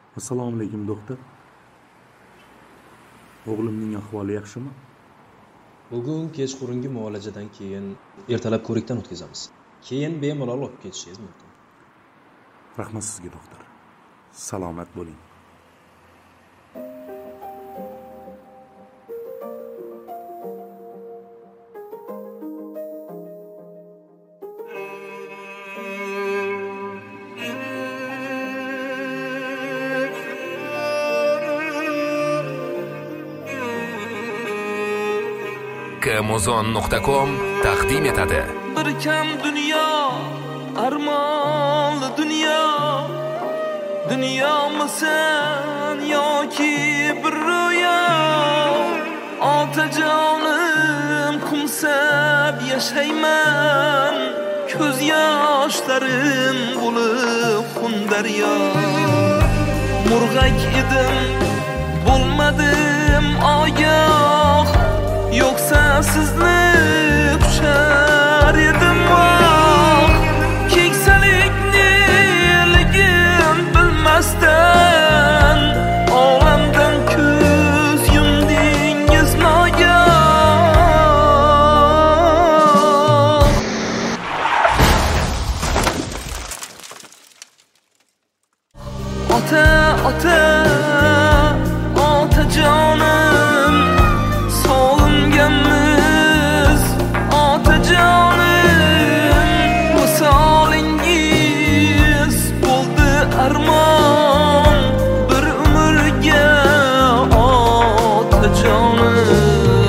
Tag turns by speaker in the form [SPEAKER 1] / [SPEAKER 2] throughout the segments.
[SPEAKER 1] Assalomu alaykum doktor. O'g'limning ahvoli yaxshimi?
[SPEAKER 2] Bugun kechqurungi muolajadan keyin ertalab ko'rikdan o'tkazamiz. Keyin bemalol olib ketishingiz mumkin.
[SPEAKER 1] Rahmat sizga doktor. Salomat bo'ling.
[SPEAKER 3] Kmozon.com taqdim etadi.
[SPEAKER 4] Bir kam dunyo, armonli dunyo. Dunyomisan yoki bir ro'yo. Otajonim qumsab yashayman. Ko'z yoshlarim bo'lib xun daryo. Murg'ak edim, bo'lmadim ogoh. Yoksa sizni quchar edim voh. Keksalikni ligim bilmasdan olamdan ko'z yumdingiz nogoh. Otajonim solinganmiz, otajonim misolingiz bo'ldi armon bir umrga otajonim.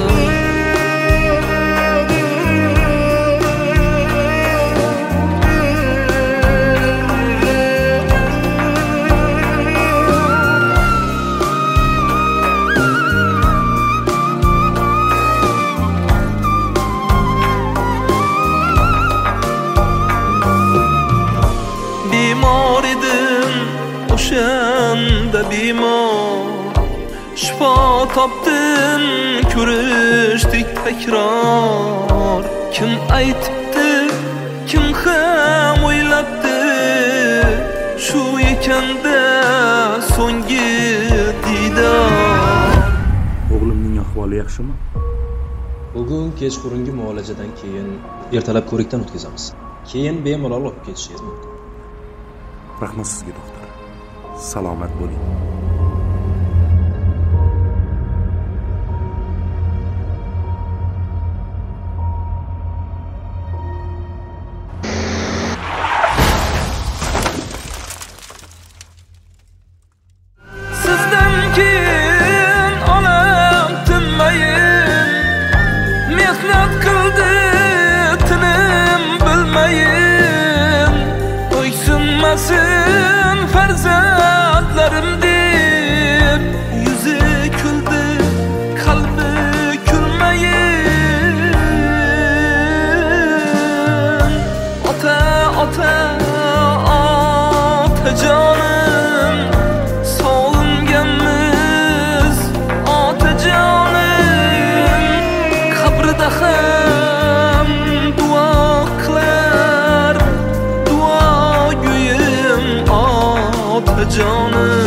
[SPEAKER 4] Bemor edim, o'shanda bemor. Shifo topdim, ko'rishdik takror. Kim aytibdi, kim ham o'ylabdi, shu ekanda so'nggi diydor.
[SPEAKER 1] O'g'limning ahvoli yaxshimi?
[SPEAKER 2] Bugun kechqurungi muolajadan keyin ertalab ko'rikdan o'tkazamiz. Keyin bemalol olib ketishingiz mumkin.
[SPEAKER 1] Rahmat sizga doktor. Salomat bo'ling.
[SPEAKER 4] Sizdan keyin olam tinmayin, mehnat qildi tinim bilmayin. O'ysinmasin farzandlarim deb, yuzi kuldi qalbi kulmayin. Otajonim solinganmiz, otajonim qabrida ham duo qilar, duogo'yim otajonim.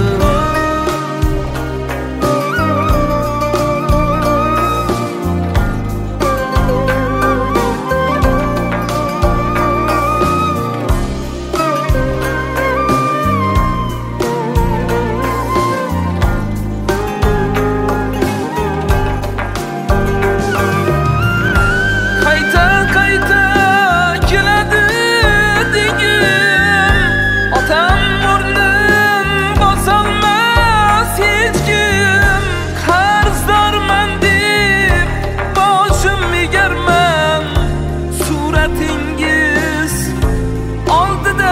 [SPEAKER 4] Qayta keladi degim, otam o'rnin bosolmas hech kim. Qarzdorman deb boshim egarman, suratingiz oldida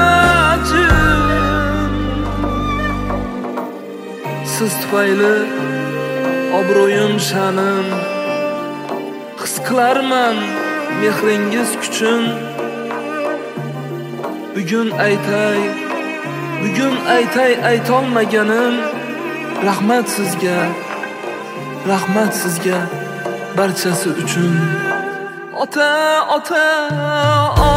[SPEAKER 4] jim. Siz tufayli obro'yim sha'nim, his qilarman mehringiz kuchun. Bugun aytay aytolmaganim. Rahmat sizga barchasi uchun. Ota